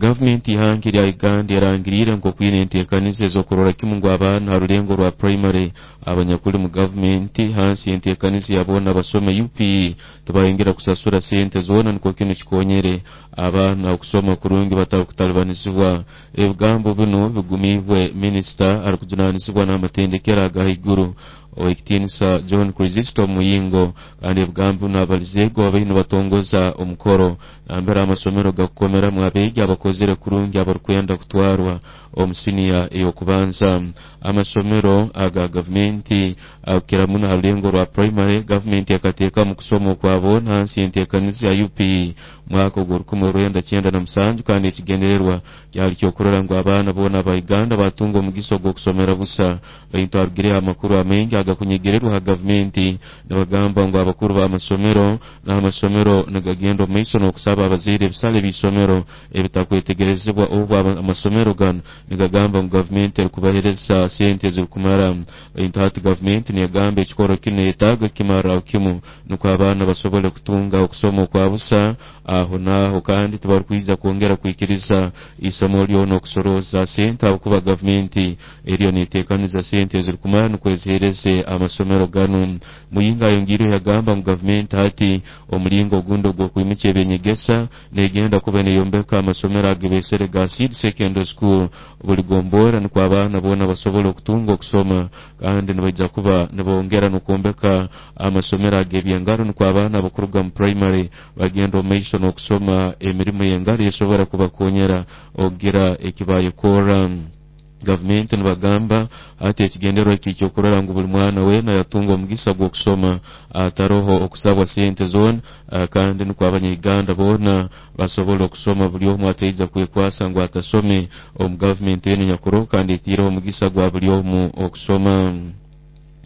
Government ihangi lya Uganda erangirire ngo kwine enteekaniza ezokurora kimu ngo abaana harulengo rwa primary abanyakuli mu government hansi enteekaniza yabona basome UPE tubayingira kusasura sente zona niko kino kikonyere abana okusoma kurungi batakutalibanizibwa ebigambo bino bigumibwe minister arikujunanisibwa n'amatendekero agahiguru oikitinisa John Kristo Muyingo kandi ebigambo n'abalizego abaino batongoza omukoro ambera amasomero gakomera mu abegi abakozere kurungi abarukwenda kutwarwa omusiniya eyokubanza amasomero aga government akiramuna halengo rwa primary government yakateka mu kusoma kwabo hansi enteekaniza ya UPE mwaka ogw'orukumurwenda cyenda na musanju kandi ekigendererwa cyari cyokurora ngo abana bona aba Uganda batunga omugiso gwo kusomera busa bayintu arugire amakuru amengi agakunyegererwa ha government nabagamba ngo abakuru ba amasomero n'amasomero nagagendo maiso no kusaba abazire bisale bisomero ebitakwetegerezebwa obu amasomero gano nigagamba ngo government erikubahereza sente zikumara bayintu hati government niyagamba ekikoro kino yetaga kimara kimu nuko abana basobole kutunga okusoma kwa busa aho naho kandi tubarukwiza kuongera kwikiriza isomo lyo no kusoroza sente akuba government eriyo nitekaniza sente zirikumara nukwezereze amasomero gano muyinga yongiro yagamba mu government hati omulingo gundo gwo kwimiche benyegesa negenda kuba neyombeka amasomero agebesere ga seed secondary school buli gombora nuko abana bona basobole okutunga okusoma kandi nibajja kuba nibongera nukombeka amasomero agebyengaro nuko abana bakuruga mu primary bagenda maiso no kusoma emirimo yengari esobora kubakonyera ogira ekibaye kora government nibagamba ati ekigendero ekyo kurora ngo buli mwana wena yatunga omugisa gwo kusoma ataroho okusabwa sente zone kandi nuko abanyiganda bona basobola okusoma buli omu ateiza kwekwasa ngo atasome government ene nyakuro kandi etiro omugisa gwa buli omu okusoma